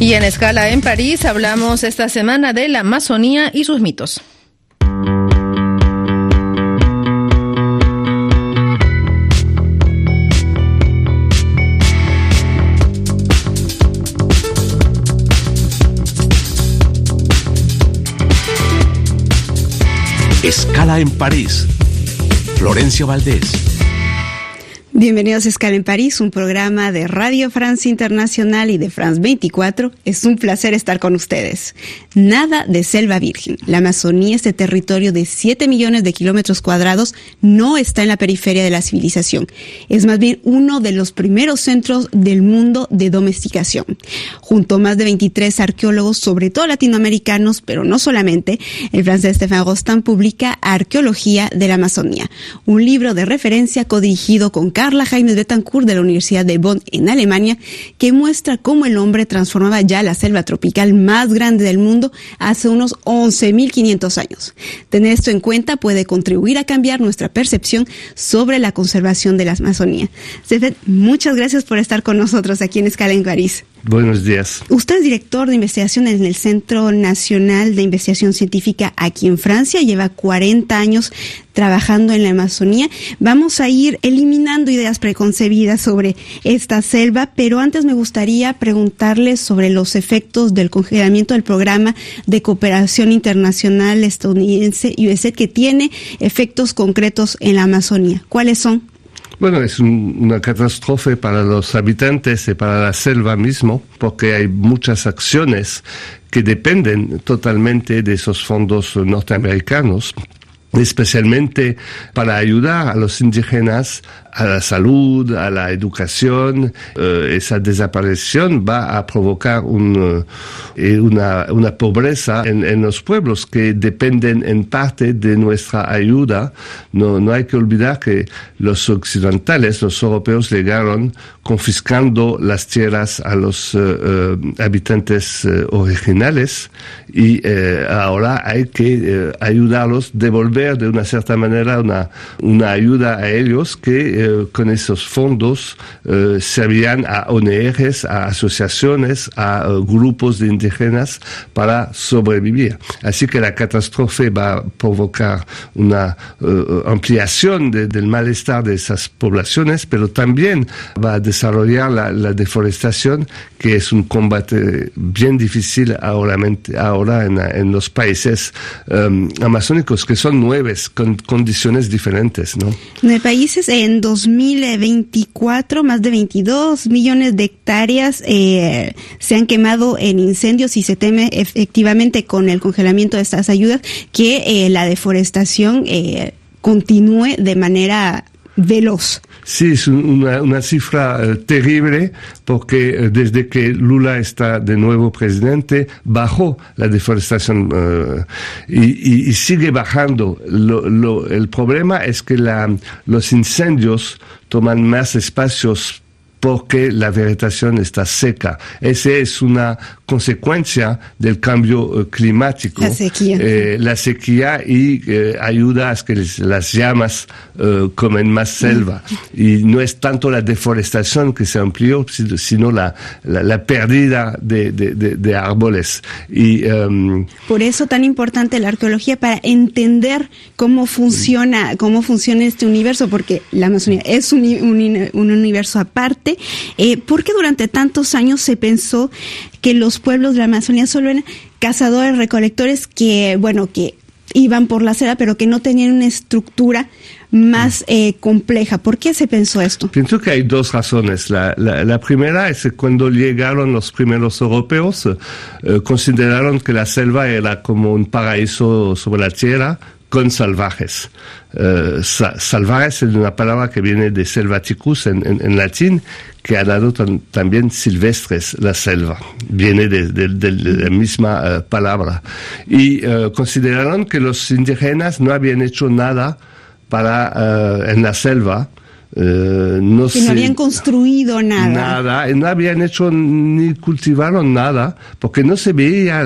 Y en Escala en París hablamos esta semana de la Amazonía y sus mitos. Escala en París. Florencia Valdés. Bienvenidos a Escala en París, un programa de Radio France Internacional y de France 24. Es un placer estar con ustedes. Nada de selva virgen. La Amazonía, este territorio de 7 millones de kilómetros cuadrados, no está en la periferia de la civilización. Es más bien uno de los primeros centros del mundo de domesticación. Junto a más de 23 arqueólogos, sobre todo latinoamericanos, pero no solamente, el francés Stéphane Rostand publica Arqueología de la Amazonía, un libro de referencia codirigido con Carla Jaime Betancourt de la Universidad de Bonn en Alemania, que muestra cómo el hombre transformaba ya la selva tropical más grande del mundo hace unos 11.500 años. Tener esto en cuenta puede contribuir a cambiar nuestra percepción sobre la conservación de la Amazonía. Stéphane, muchas gracias por estar con nosotros aquí en Escala en París. Buenos días. Usted es director de investigación en el Centro Nacional de Investigación Científica aquí en Francia. Lleva 40 años trabajando en la Amazonía. Vamos a ir eliminando ideas preconcebidas sobre esta selva, pero antes me gustaría preguntarle sobre los efectos del congelamiento del Programa de Cooperación Internacional Estadounidense USAID, que tiene efectos concretos en la Amazonía. ¿Cuáles son? Bueno, es una catástrofe para los habitantes y para la selva mismo, porque hay muchas acciones que dependen totalmente de esos fondos norteamericanos, especialmente para ayudar a los indígenas a la salud, a la educación. Esa desaparición va a provocar una pobreza en los pueblos que dependen en parte de nuestra ayuda. No hay que olvidar que los occidentales, los europeos, llegaron confiscando las tierras a los habitantes originales y ahora hay que ayudarlos, devolver de una cierta manera una ayuda a ellos que con esos fondos servían a ONGs, a asociaciones, a grupos de indígenas para sobrevivir. Así que la catástrofe va a provocar una ampliación del malestar de esas poblaciones, pero también va a desarrollar la deforestación, que es un combate bien difícil ahora en los países amazónicos, que son 9 con condiciones diferentes, ¿no? En el país, en 2024, más de 22 millones de hectáreas se han quemado en incendios, y se teme efectivamente con el congelamiento de estas ayudas que la deforestación continúe de manera veloz. Sí, es una cifra terrible, porque desde que Lula está de nuevo presidente, bajó la deforestación y sigue bajando. El problema es que los incendios toman más espacios porque la vegetación está seca. Esa es una consecuencia del cambio climático. La sequía y ayuda a que las llamas comen más selva. Y no es tanto la deforestación que se amplió, sino la pérdida de árboles. Y por eso tan importante la arqueología, para entender cómo funciona este universo, porque la Amazonía es un universo aparte. ¿Por qué durante tantos años se pensó que los pueblos de la Amazonía solo eran cazadores, recolectores que iban por la selva, pero que no tenían una estructura más compleja? ¿Por qué se pensó esto? Pienso que hay 2 razones. La primera es que cuando llegaron los primeros europeos, consideraron que la selva era como un paraíso sobre la tierra, con salvajes. Salvajes es una palabra que viene de selvaticus en latín, que ha dado también silvestres, la selva. Viene de la misma palabra. Y consideraron que los indígenas no habían hecho nada en la selva, No habían construido nada. Nada, y no habían hecho ni cultivaron nada, porque no se veía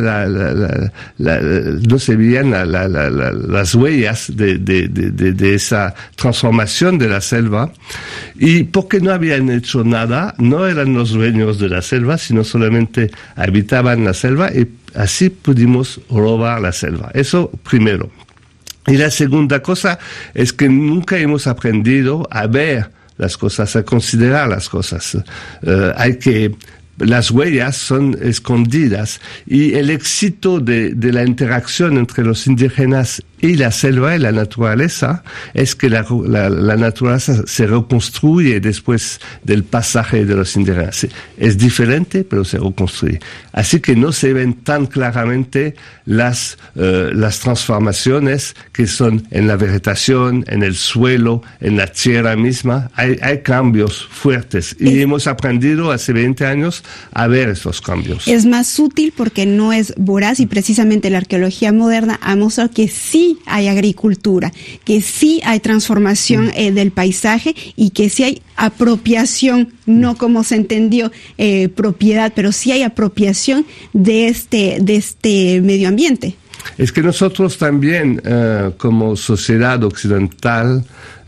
no se veían las huellas de esa transformación de la selva, y porque no habían hecho nada, no eran los dueños de la selva, sino solamente habitaban la selva, y así pudimos robar la selva. Eso primero. Y la segunda cosa es que nunca hemos aprendido a ver las cosas, a considerar las cosas. Las huellas son escondidas, y el éxito de la interacción entre los indígenas y la selva y la naturaleza es que la naturaleza se reconstruye después del pasaje de los indígenas. Es diferente, pero se reconstruye. Así que no se ven tan claramente las transformaciones que son en la vegetación, en el suelo, en la tierra misma. Hay cambios fuertes, y hemos aprendido hace 20 años a ver esos cambios. Es más útil porque no es voraz, y precisamente la arqueología moderna ha mostrado que sí hay agricultura, que sí hay transformación del paisaje, y que sí hay apropiación, no como se entendió propiedad, pero sí hay apropiación de este medio ambiente. Es que nosotros también, como sociedad occidental,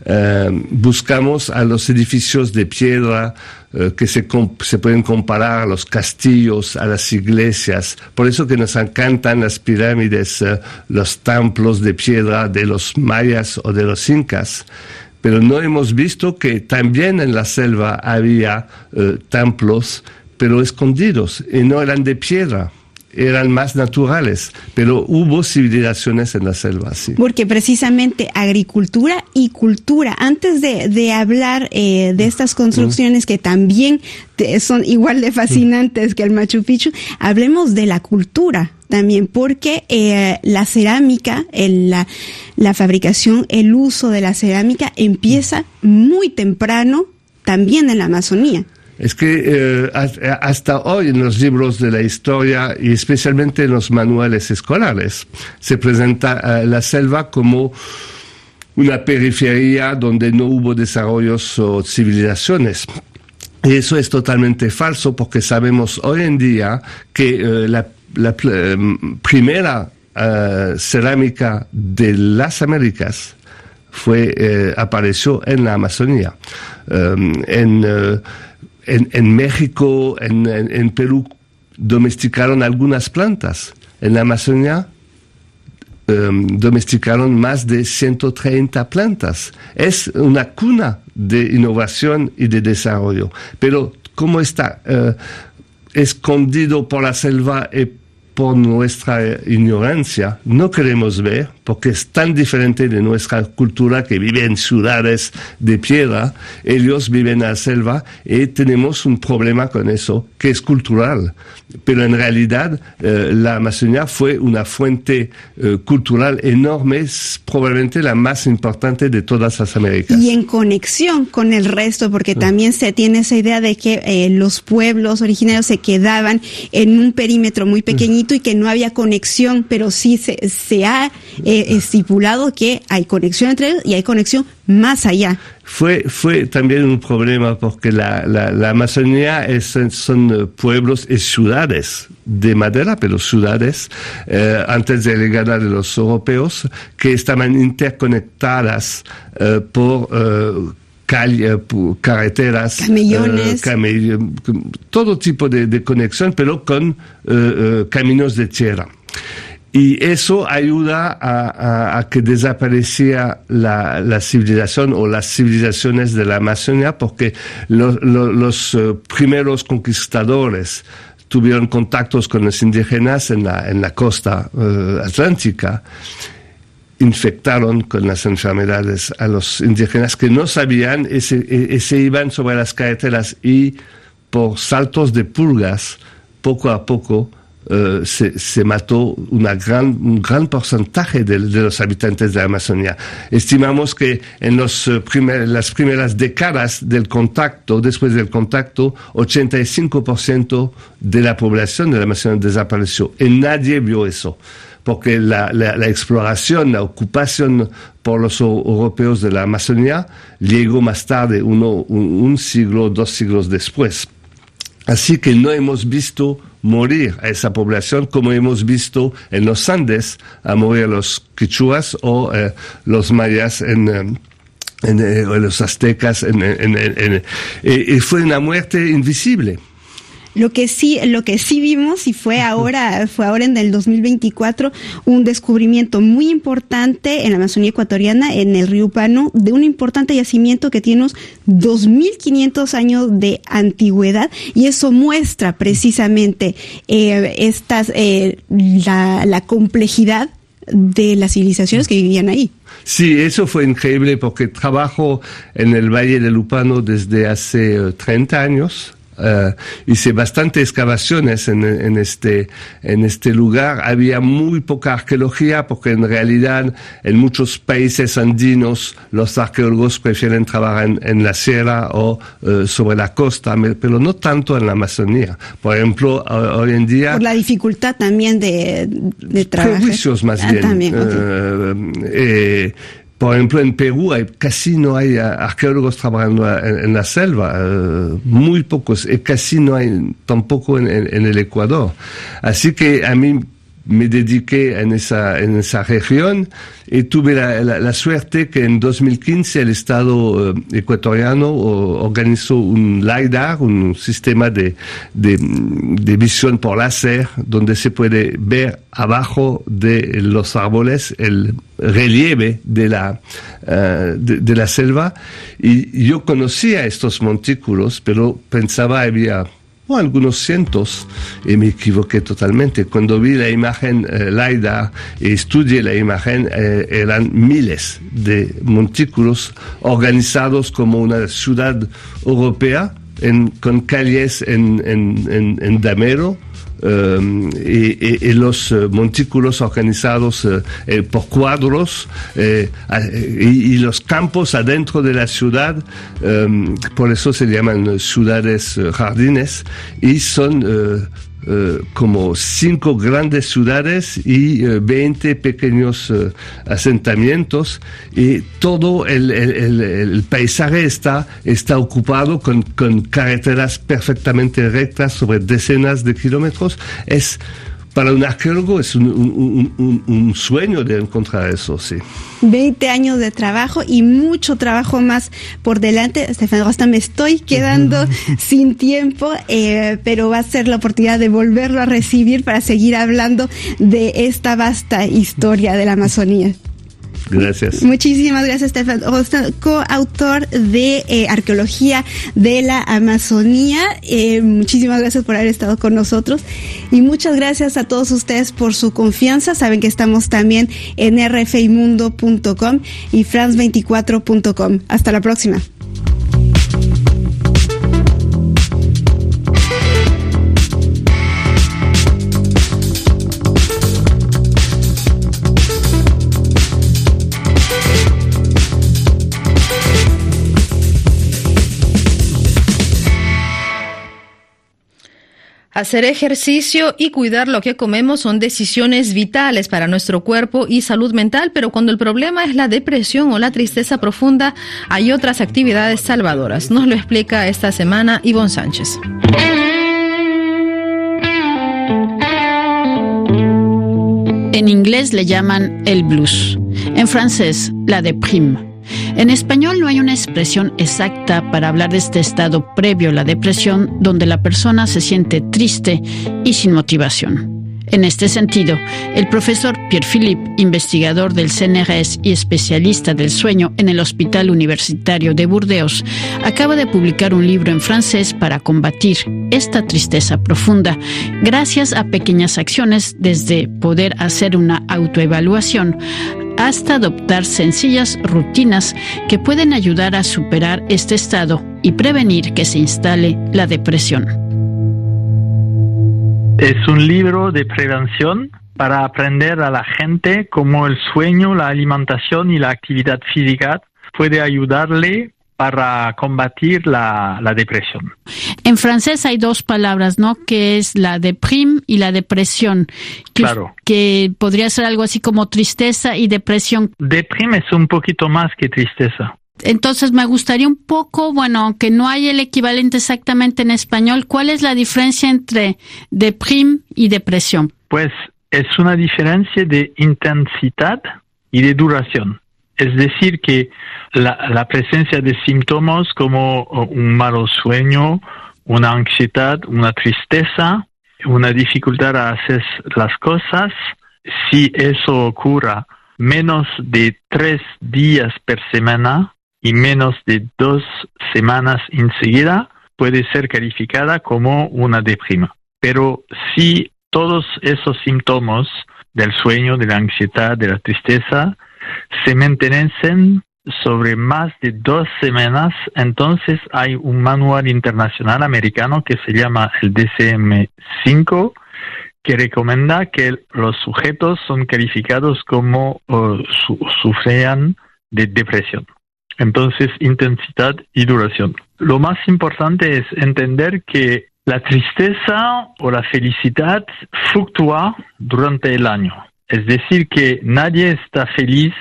buscamos a los edificios de piedra que se pueden comparar a los castillos, a las iglesias. Por eso que nos encantan las pirámides, los templos de piedra de los mayas o de los incas. Pero no hemos visto que también en la selva había templos, pero escondidos, y no eran de piedra. Eran más naturales, pero hubo civilizaciones en la selva, sí. Porque precisamente agricultura y cultura, antes de hablar de estas construcciones que también son igual de fascinantes que el Machu Picchu, hablemos de la cultura también, porque la cerámica, la fabricación, el uso de la cerámica empieza muy temprano también en la Amazonía. Es que hasta hoy en los libros de la historia, y especialmente en los manuales escolares, se presenta la selva como una periferia donde no hubo desarrollos o civilizaciones. Y eso es totalmente falso, porque sabemos hoy en día que la primera cerámica de las Américas apareció en la Amazonía. En México, en Perú, domesticaron algunas plantas. En la Amazonía domesticaron más de 130 plantas. Es una cuna de innovación y de desarrollo. Pero como está escondido por la selva y por nuestra ignorancia, no queremos ver, porque es tan diferente de nuestra cultura, que vive en ciudades de piedra. Ellos viven en la selva, y tenemos un problema con eso, que es cultural. Pero en realidad la Amazonía fue una fuente cultural enorme, probablemente la más importante de todas las Américas. Y en conexión con el resto, porque también se tiene esa idea de que los pueblos originarios se quedaban en un perímetro muy pequeñito y que no había conexión, pero sí se ha estipulado que hay conexión entre ellos y hay conexión más allá. Fue también un problema, porque la Amazonía son pueblos y ciudades de madera, pero ciudades antes de la llegada de los europeos, que estaban interconectadas por carreteras, camellones, todo tipo de conexión, pero con caminos de tierra. Y eso ayuda a que desapareciera la civilización o las civilizaciones de la Amazonía, porque los primeros conquistadores tuvieron contactos con los indígenas en la costa atlántica, infectaron con las enfermedades a los indígenas que no sabían, y se iban sobre las carreteras, y por saltos de pulgas, poco a poco, se mató un gran porcentaje de los habitantes de la Amazonía. Estimamos que en las primeras décadas del contacto, después del contacto, 85% de la población de la Amazonía desapareció. Y nadie vio eso, porque la exploración, la ocupación por los europeos de la Amazonía llegó más tarde, un siglo, 2 siglos después. Así que no hemos visto morir a esa población como hemos visto en los Andes a morir los quichuas o los mayas los aztecas. Y fue una muerte invisible. Lo que sí vimos, y fue ahora en el 2024, un descubrimiento muy importante en la Amazonía ecuatoriana, en el río Pano, de un importante yacimiento que tiene unos 2.500 años de antigüedad, y eso muestra precisamente la complejidad de las civilizaciones que vivían ahí. Sí, eso fue increíble porque trabajo en el Valle del Lupano desde hace 30 años. Hice bastantes excavaciones en este lugar. Había muy poca arqueología porque en realidad en muchos países andinos los arqueólogos prefieren trabajar en la sierra o sobre la costa, pero no tanto en la Amazonía. Por ejemplo, hoy en día... Por la dificultad también de trabajar. Prejuicios más bien. También, okay. Por ejemplo, en Perú casi no hay arqueólogos trabajando en la selva, muy pocos, y casi no hay tampoco en el Ecuador. Así que a mí me dediqué en esa región y tuve la suerte que en 2015 el Estado ecuatoriano organizó un LiDAR, un sistema de visión por láser, donde se puede ver abajo de los árboles el relieve de la selva. Y yo conocía estos montículos, pero pensaba había algunos cientos, y me equivoqué totalmente. Cuando vi la imagen LiDAR y estudié la imagen, eran miles de montículos organizados como una ciudad europea, con calles en damero, y los montículos organizados por cuadros, y los campos adentro de la ciudad, por eso se llaman ciudades jardines, y son como 5 grandes ciudades y 20 pequeños asentamientos, y todo el paisaje está ocupado con carreteras perfectamente rectas sobre decenas de kilómetros. Para un arqueólogo es un sueño de encontrar eso, sí. 20 años de trabajo y mucho trabajo más por delante. Stefan Rosta, me estoy quedando sin tiempo, pero va a ser la oportunidad de volverlo a recibir para seguir hablando de esta vasta historia de la Amazonía. Gracias. Muchísimas gracias, Stefan Rosta, coautor de Arqueología de la Amazonía. Muchísimas gracias por haber estado con nosotros, y muchas gracias a todos ustedes por su confianza. Saben que estamos también en rfimundo.com y france24.com. Hasta la próxima. Hacer ejercicio y cuidar lo que comemos son decisiones vitales para nuestro cuerpo y salud mental, pero cuando el problema es la depresión o la tristeza profunda, hay otras actividades salvadoras. Nos lo explica esta semana Ivonne Sánchez. En inglés le llaman el blues, en francés la déprime. En español no hay una expresión exacta para hablar de este estado previo a la depresión, donde la persona se siente triste y sin motivación. En este sentido, el profesor Pierre Philippe, investigador del CNRS y especialista del sueño en el Hospital Universitario de Burdeos, acaba de publicar un libro en francés para combatir esta tristeza profunda, gracias a pequeñas acciones, desde poder hacer una autoevaluación hasta adoptar sencillas rutinas que pueden ayudar a superar este estado y prevenir que se instale la depresión. Es un libro de prevención para aprender a la gente cómo el sueño, la alimentación y la actividad física puede ayudarle para combatir la depresión. En francés hay dos palabras, ¿no? Que es la déprime y la depresión. Claro. Que podría ser algo así como tristeza y depresión. Déprime es un poquito más que tristeza. Entonces me gustaría un poco, bueno, aunque no hay el equivalente exactamente en español, ¿cuál es la diferencia entre déprime y depresión? Pues es una diferencia de intensidad y de duración. Es decir, que la presencia de síntomas como un malo sueño, una ansiedad, una tristeza, una dificultad a hacer las cosas, si eso ocurra menos de 3 días por semana y menos de 2 semanas enseguida, puede ser calificada como una deprima. Pero si todos esos síntomas del sueño, de la ansiedad, de la tristeza, se mantienen sobre más de 2 semanas, entonces hay un manual internacional americano que se llama el DSM-5, que recomienda que los sujetos son calificados como sufrían de depresión. Entonces, intensidad y duración. Lo más importante es entender que la tristeza o la felicidad fluctúa durante el año. Es decir, que nadie está feliz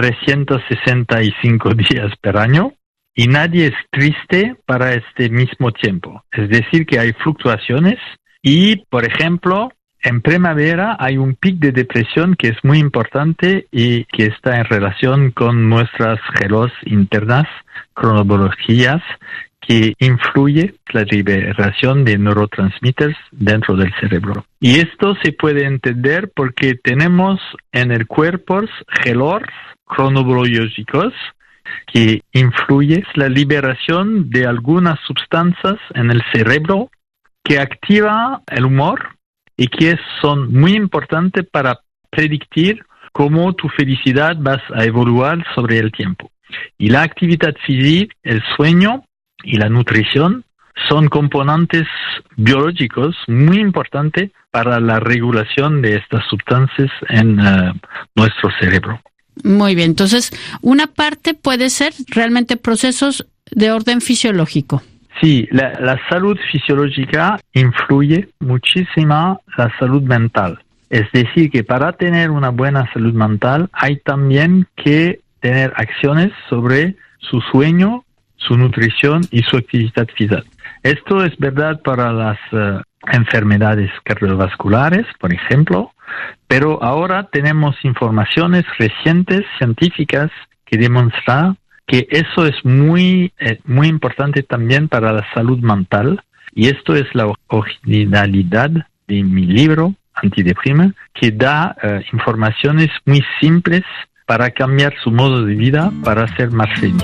365 días por año y nadie es triste para este mismo tiempo. Es decir, que hay fluctuaciones y, por ejemplo, en primavera hay un pico de depresión que es muy importante y que está en relación con nuestras gelos internas, cronobiologías, que influye la liberación de neurotransmitters dentro del cerebro. Y esto se puede entender porque tenemos en el cuerpo gelos cronobiológicos que influye la liberación de algunas sustancias en el cerebro que activa el humor y que son muy importantes para predecir cómo tu felicidad vas a evoluir sobre el tiempo. Y la actividad física, el sueño y la nutrición son componentes biológicos muy importantes para la regulación de estas sustancias en nuestro cerebro. Muy bien, entonces una parte puede ser realmente procesos de orden fisiológico. Sí, la salud fisiológica influye muchísimo la salud mental. Es decir, que para tener una buena salud mental hay también que tener acciones sobre su sueño, su nutrición y su actividad física. Esto es verdad para las enfermedades cardiovasculares, por ejemplo, pero ahora tenemos informaciones recientes científicas que demuestran que eso es muy importante también para la salud mental, y esto es la originalidad de mi libro Antideprima, que da informaciones muy simples para cambiar su modo de vida para ser más feliz.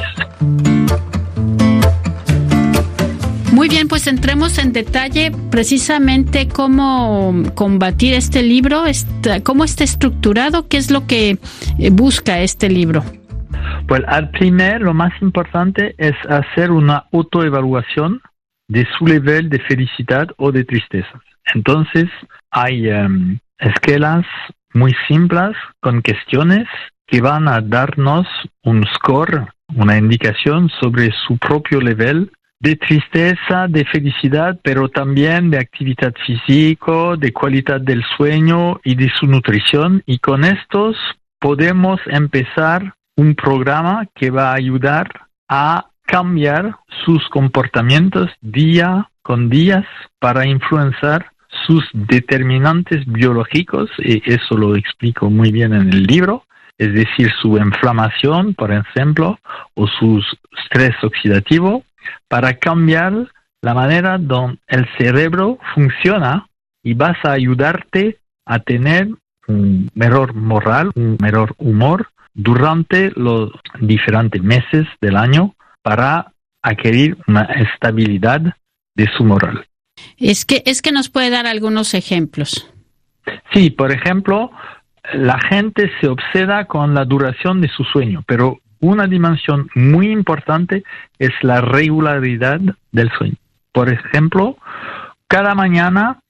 Muy bien, pues entremos en detalle precisamente cómo combatir este libro, cómo está estructurado, qué es lo que busca este libro. Pues al primer, lo más importante es hacer una autoevaluación de su nivel de felicidad o de tristeza. Entonces, hay escalas muy simples con cuestiones que van a darnos un score, una indicación sobre su propio nivel de tristeza, de felicidad, pero también de actividad física, de calidad del sueño y de su nutrición. Y con estos podemos empezar un programa que va a ayudar a cambiar sus comportamientos día con día para influenciar sus determinantes biológicos, y eso lo explico muy bien en el libro, es decir, su inflamación, por ejemplo, o su estrés oxidativo, para cambiar la manera donde el cerebro funciona, y vas a ayudarte a tener un mejor moral, un mejor humor durante los diferentes meses del año para adquirir una estabilidad de su moral. Es que nos puede dar algunos ejemplos. Sí, por ejemplo, la gente se obseda con la duración de su sueño, pero una dimensión muy importante es la regularidad del sueño. Por ejemplo, cada mañana,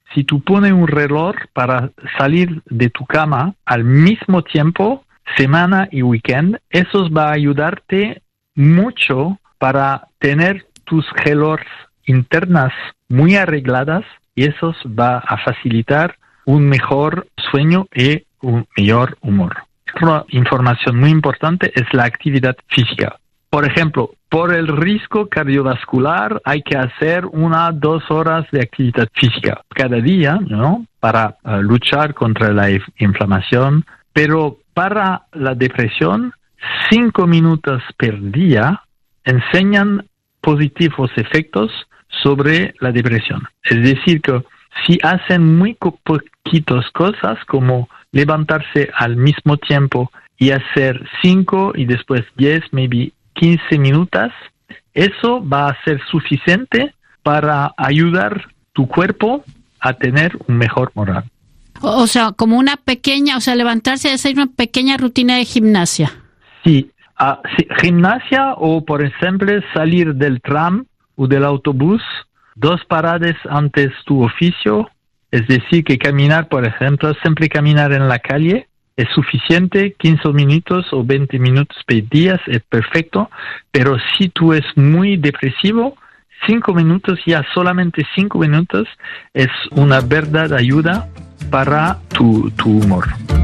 si tú pones un reloj para salir de tu cama al mismo tiempo, semana y weekend, eso va a ayudarte mucho para tener tus relojes internas muy arregladas y eso va a facilitar un mejor sueño y un mejor humor. Otra información muy importante es la actividad física. Por ejemplo, por el riesgo cardiovascular hay que hacer 1-2 horas de actividad física cada día, ¿no? Para luchar contra la inflamación. Pero para la depresión, 5 minutos por día enseñan positivos efectos sobre la depresión. Es decir, que si hacen muy poquitas cosas como levantarse al mismo tiempo y hacer 5 y después 10, maybe 15 minutos, eso va a ser suficiente para ayudar tu cuerpo a tener un mejor moral. O sea, como una pequeña, o sea, levantarse y hacer una pequeña rutina de gimnasia. Sí, sí, gimnasia o, por ejemplo, salir del tram o del autobús 2 paradas antes tu oficio. Es decir, que caminar, por ejemplo, siempre caminar en la calle es suficiente, 15 minutos o 20 minutos por día es perfecto, pero si tú es muy depresivo, 5 minutos, ya solamente 5 minutos es una verdadera ayuda para tu humor.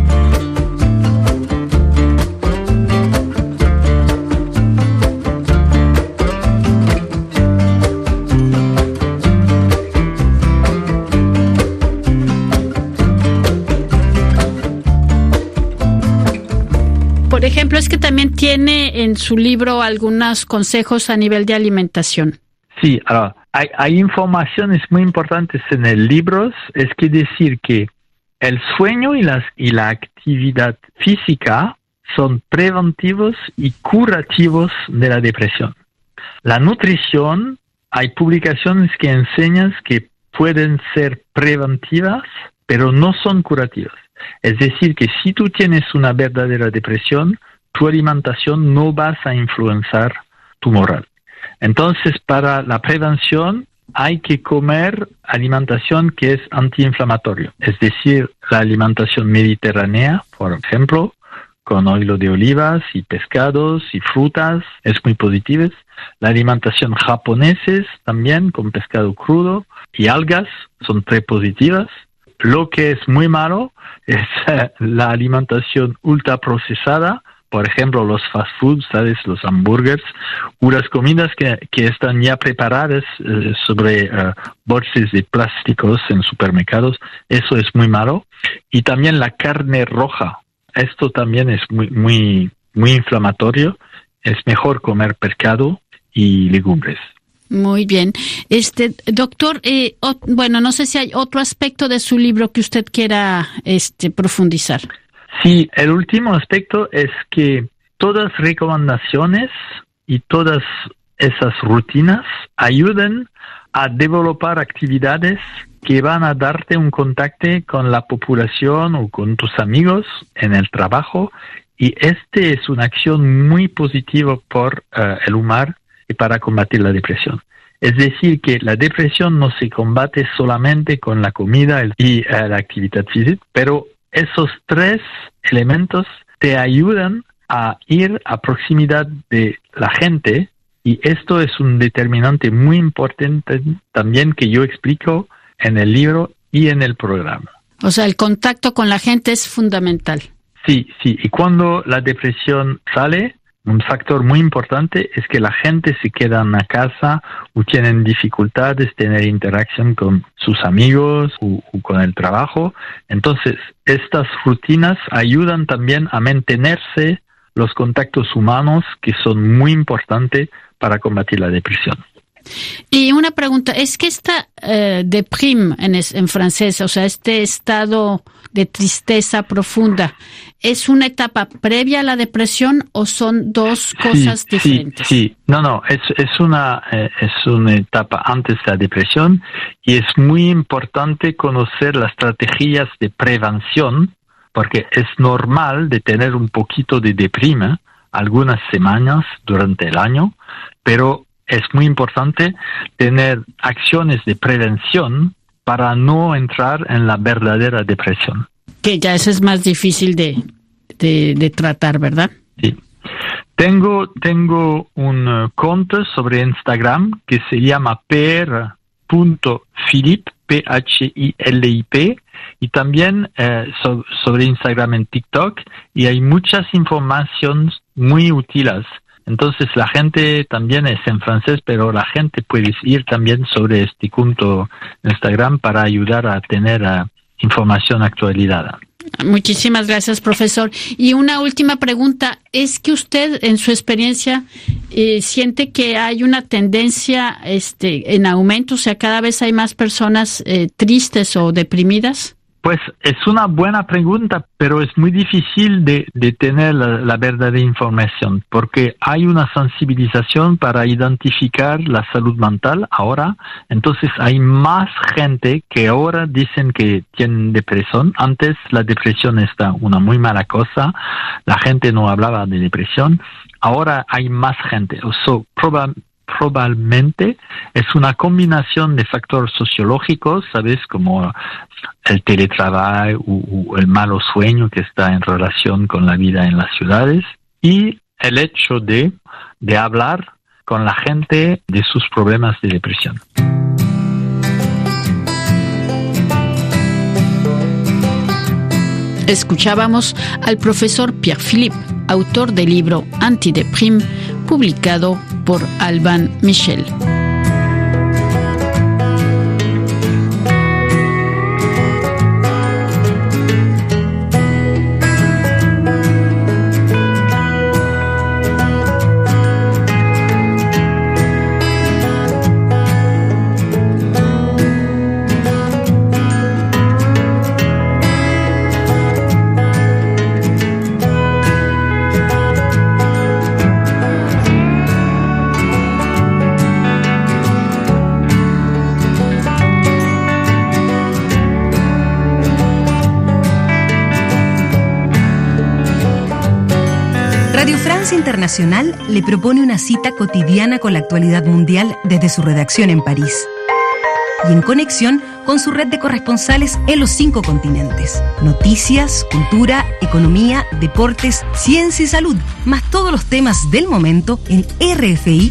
Por ejemplo, es que también tiene en su libro algunos consejos a nivel de alimentación. Sí, hay informaciones muy importantes en el libro. Es que decir que el sueño y la actividad física son preventivos y curativos de la depresión. La nutrición, hay publicaciones que enseñan que pueden ser preventivas, pero no son curativas. Es decir, que si tú tienes una verdadera depresión, tu alimentación no vas a influenciar tu moral. Entonces, para la prevención hay que comer alimentación que es antiinflamatoria. Es decir, la alimentación mediterránea, por ejemplo, con óleos de olivas y pescados y frutas, es muy positiva. La alimentación japonesa también, con pescado crudo y algas, son très positivas. Lo que es muy malo es la alimentación ultraprocesada, por ejemplo, los fast foods, ¿sabes? Los hamburgues, o las comidas que están ya preparadas sobre bolsas de plásticos en supermercados. Eso es muy malo. Y también la carne roja. Esto también es muy inflamatorio. Es mejor comer pescado y legumbres. Muy bien. Doctor, bueno, no sé si hay otro aspecto de su libro que usted quiera profundizar. Sí, el último aspecto es que todas las recomendaciones y todas esas rutinas ayudan a desarrollar actividades que van a darte un contacto con la población o con tus amigos en el trabajo, y es una acción muy positiva por el humor y para combatir la depresión. Es decir, que la depresión no se combate solamente con la comida y la actividad física, pero esos 3 elementos te ayudan a ir a proximidad de la gente, y esto es un determinante muy importante también que yo explico en el libro y en el programa. O sea, el contacto con la gente es fundamental. Sí, y cuando la depresión sale, un factor muy importante es que la gente se queda en la casa o tienen dificultades de tener interacción con sus amigos o con el trabajo. Entonces, estas rutinas ayudan también a mantenerse los contactos humanos, que son muy importantes para combatir la depresión. Y una pregunta, ¿es que esta deprime en francés, o sea, este estado de tristeza profunda, es una etapa previa a la depresión o son dos cosas diferentes? Sí, no, es una etapa antes de la depresión, y es muy importante conocer las estrategias de prevención, porque es normal de tener un poquito de deprime algunas semanas durante el año, pero es muy importante tener acciones de prevención para no entrar en la verdadera depresión. Que ya eso es más difícil de tratar, ¿verdad? Sí. Tengo un cuenta sobre Instagram que se llama per.philip, P-H-I-L-I-P, y también sobre Instagram en TikTok, y hay muchas informaciones muy útiles. Entonces la gente también es en francés, pero la gente puede ir también sobre este punto Instagram para ayudar a tener información actualizada. Muchísimas gracias, profesor. Y una última pregunta, ¿es que usted en su experiencia siente que hay una tendencia en aumento? O sea, cada vez hay más personas tristes o deprimidas. Pues es una buena pregunta, pero es muy difícil de tener la verdadera información, porque hay una sensibilización para identificar la salud mental ahora. Entonces hay más gente que ahora dicen que tienen depresión. Antes la depresión está una muy mala cosa, la gente no hablaba de depresión. Ahora hay más gente. Probablemente es una combinación de factores sociológicos, ¿sabes? Como el teletrabajo o el malo sueño que está en relación con la vida en las ciudades, y el hecho de hablar con la gente de sus problemas de depresión. Escuchábamos al profesor Pierre Philippe, autor del libro Antideprime, publicado por Alban Michel. Radio France Internacional le propone una cita cotidiana con la actualidad mundial desde su redacción en París y en conexión con su red de corresponsales en los 5 continentes. Noticias, cultura, economía, deportes, ciencia y salud, más todos los temas del momento en RFI